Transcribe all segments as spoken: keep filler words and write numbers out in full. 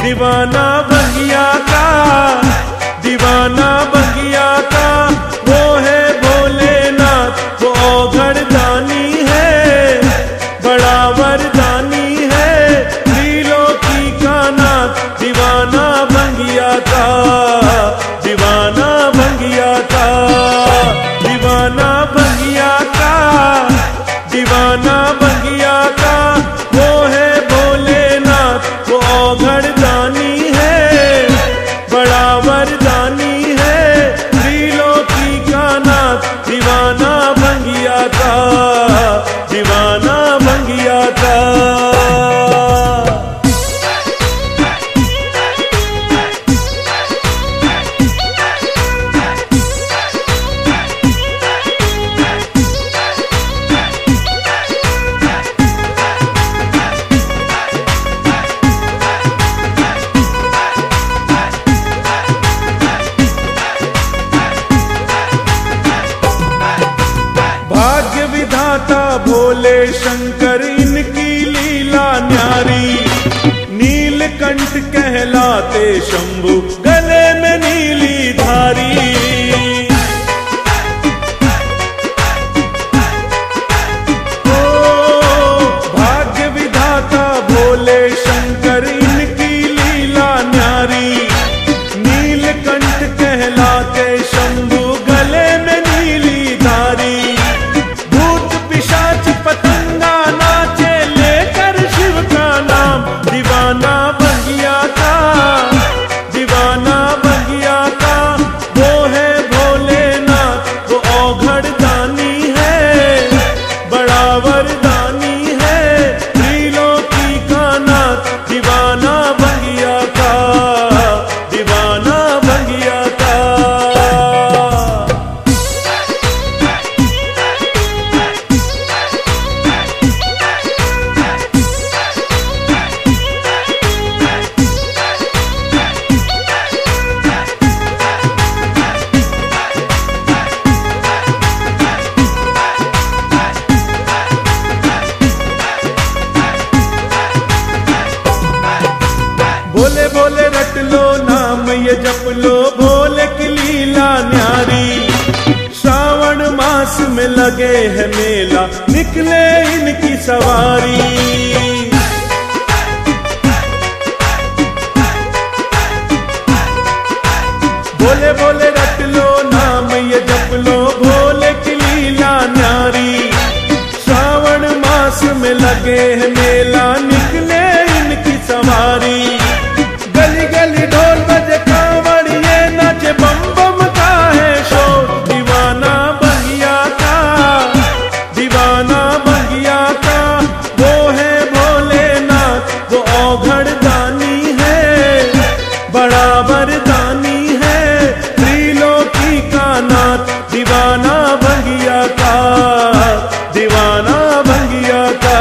दीवाना भंगिया का, दीवाना भंगिया का वो है भोलेनाथ, वो औघड़ दानी है, बड़ा वरदानी है, त्रिलोकी का नाथ। दीवाना भंगिया का, दीवाना भंगिया का, दीवाना भंगिया का, दीवाना भंगिया का वो है भोलेनाथ, वो औघड़ दानी है, बड़ा वरदानी है, त्रिलोकी का नाथ। दीवाना भंगिया का, दीवाना भंगिया का। भाग्य विधाता भोले शंकर इनकी लीला न्यारी, नीलकंठ कहलाते शंभु गले में नीली धारी। ओ भाग्य विधाता भोले शंकर इनकी लीला न्यारी, नीलकंठ कहलाते शंभु गले में नीली धारी। पतंगा नाचे लेकर शिव का नाम। दीवाना भंगिया का, दीवाना भंगिया का वो है भोलेनाथ, वो औघड़ दानी है, बड़ा वरदानी है, त्रिलोकी का नाथ। दीवाना भंगिया का, दीवाना भंगिया का। भोले भोले रट लो नाम ये जप लो, भोले की लीला न्यारी। श्रावण मास में लगे है मेला, निकले इनकी सवारी। भोले भोले रट लो नाम ये जप लो, भोले की लीला न्यारी। श्रावण मास में लगे है मेला, निकले इनकी सवारी। गली गली ढोल बजे कांवड़िए नाचे, बम बम का है शोर। दीवाना भंगिया का, दीवाना भंगिया का वो है भोलेनाथ, वो औघड़ दानी है, बड़ा वरदानी है, त्रिलोकी का नाथ। दीवाना भंगिया का, दीवाना भंगिया का।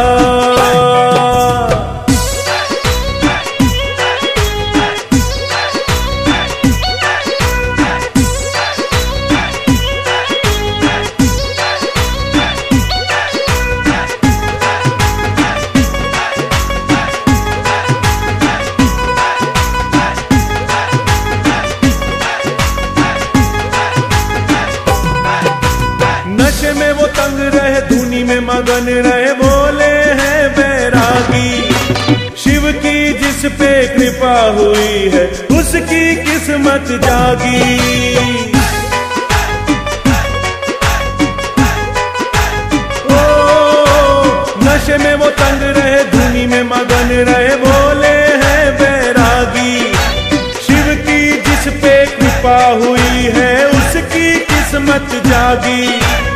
नशे में वो तंग रहे, धुनी में मगन रहे, भोले हैं बैरागी। शिव की जिस पे कृपा हुई है, उसकी किस्मत जागी। ओ नशे में वो तंग रहे, धुनी में मगन रहे, भोले हैं बैरागी। शिव की जिस पे कृपा हुई है, उसकी किस्मत जागी।